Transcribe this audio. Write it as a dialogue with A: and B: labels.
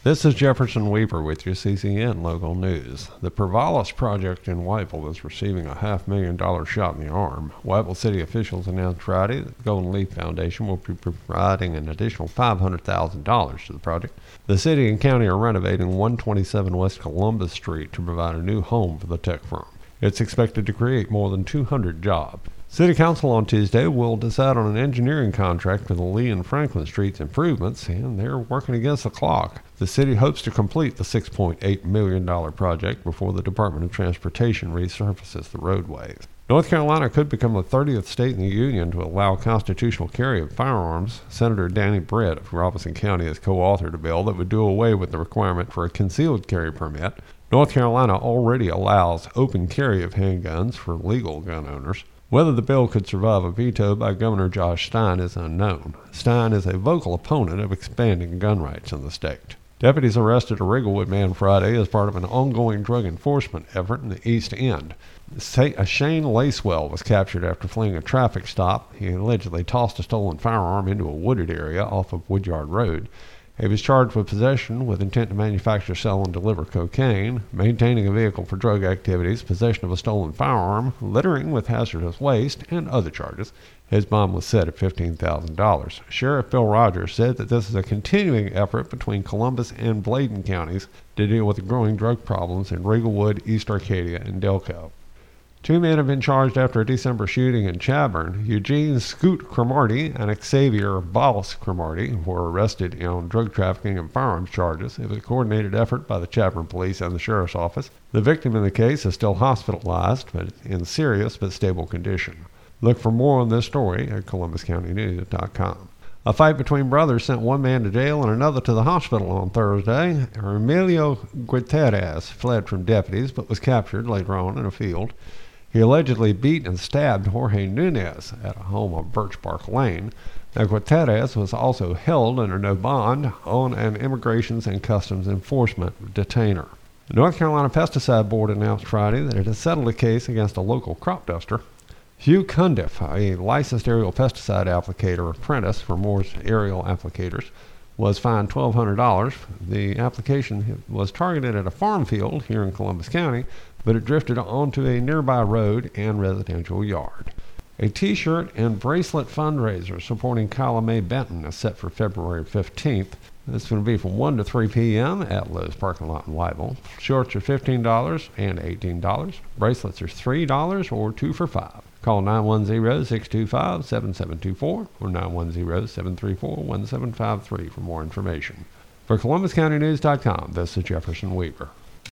A: This is Jefferson Weaver with your CCN Local News. The Pervalis project in Whiteville is receiving a $500,000 shot in the arm. Whiteville city officials announced Friday that the Golden Leaf Foundation will be providing an additional $500,000 to the project. The city and county are renovating 127 West Columbus Street to provide a new home for the tech firm. It's expected to create more than 200 jobs. City Council on Tuesday will decide on an engineering contract for the Lee and Franklin Streets improvements, and they're working against the clock. The city hopes to complete the $6.8 million project before the Department of Transportation resurfaces the roadways. North Carolina could become the 30th state in the union to allow constitutional carry of firearms. Senator Danny Britt of Robinson County has co-authored a bill that would do away with the requirement for a concealed carry permit. North Carolina already allows open carry of handguns for legal gun owners. Whether the bill could survive a veto by Governor Josh Stein is unknown. Stein is a vocal opponent of expanding gun rights in the state. Deputies arrested a Rigglewood man Friday as part of an ongoing drug enforcement effort in the East End. Shane Lacewell was captured after fleeing a traffic stop. He allegedly tossed a stolen firearm into a wooded area off of Woodyard Road. He was charged with possession with intent to manufacture, sell, and deliver cocaine, maintaining a vehicle for drug activities, possession of a stolen firearm, littering with hazardous waste, and other charges. His bond was set at $15,000. Sheriff Bill Rogers said that this is a continuing effort between Columbus and Bladen counties to deal with the growing drug problems in Rigglewood, East Arcadia, and Delco. 2 men have been charged after a December shooting in Chaburn. Eugene Scoot Cromartie and Xavier Ballas Cromartie were arrested on drug trafficking and firearms charges. It was a coordinated effort by the Chaburn Police and the Sheriff's Office. The victim in the case is still hospitalized, but in serious but stable condition. Look for more on this story at ColumbusCountyNews.com. A fight between brothers sent one man to jail and another to the hospital on Thursday. Emilio Gutierrez fled from deputies but was captured later on in a field. He allegedly beat and stabbed Jorge Nunez at a home on Birch Bark Lane. Now, Gutierrez was also held under no bond on an Immigration and Customs Enforcement detainer. The North Carolina Pesticide Board announced Friday that it has settled a case against a local crop duster. Hugh Cundiff, a licensed aerial pesticide applicator apprentice for Moore's Aerial Applicators, was fined $1,200. The application was targeted at a farm field here in Columbus County, but it drifted onto a nearby road and residential yard. A T-shirt and bracelet fundraiser supporting Kyla Mae Benton is set for February 15th. It's going to be from 1 to 3 p.m. at Lowe's parking lot in Whiteville. Shorts are $15 and $18. Bracelets are $3 or 2 for $5. Call 910-625-7724 or 910-734-1753 for more information. For ColumbusCountyNews.com, this is Jefferson Weaver.